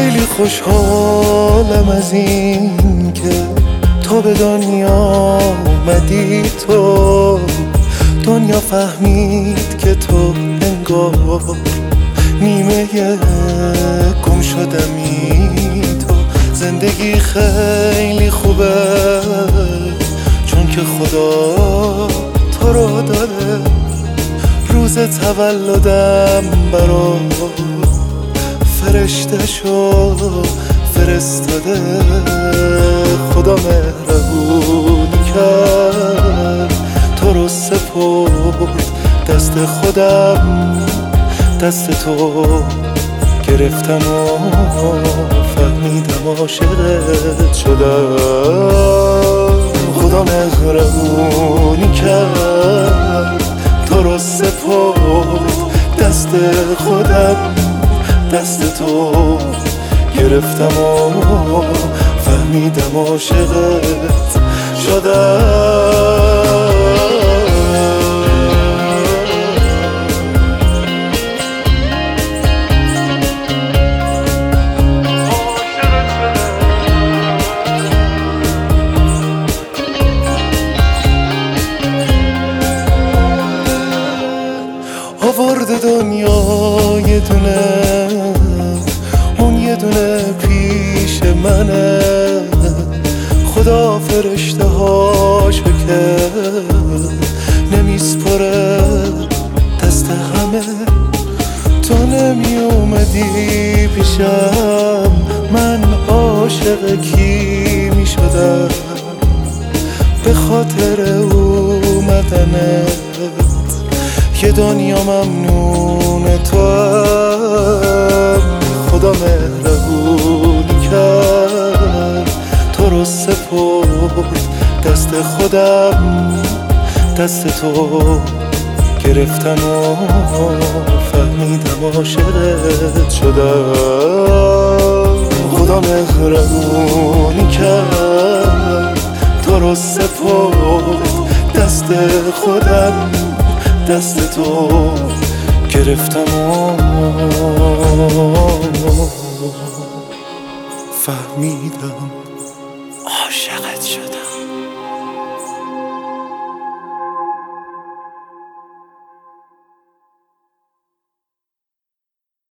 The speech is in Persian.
خیلی خوشحالم از این که تو به دنیا آمدی، تو دنیا فهمید که تو انگار نیمه گم شدمی. تو زندگی خیلی خوبه چون که خدا تو رو داره. روز تولدم برا فرشته شو فرستاده. خدا مهربونی کرد تو رو سپرد دست خودم، دست تو گرفتم و فهمیدم عاشقت شدم. خدا مهربونی کرد تو رو سپرد دست خودم، دست تو گرفتم و فهمیدم عاشقت شدم. آورد دنیا یه دونه، اون یه دونه پیش منه. خدا فرشته هاش بکرد نمیسپره دست همه. تو نمی اومدی پیشم من عاشق کی می شدم؟ به خاطر اومدنت که دنیا ممنون تو هم. خدا مهربونی کرد تو رو سپرد دست خودم، دست تو گرفتم و فهمیدم عاشقت شدم. خدا مهربونی کرد تو رو سپرد دست خودم، دست تو گرفتم و فهمیدم عاشقت شدم.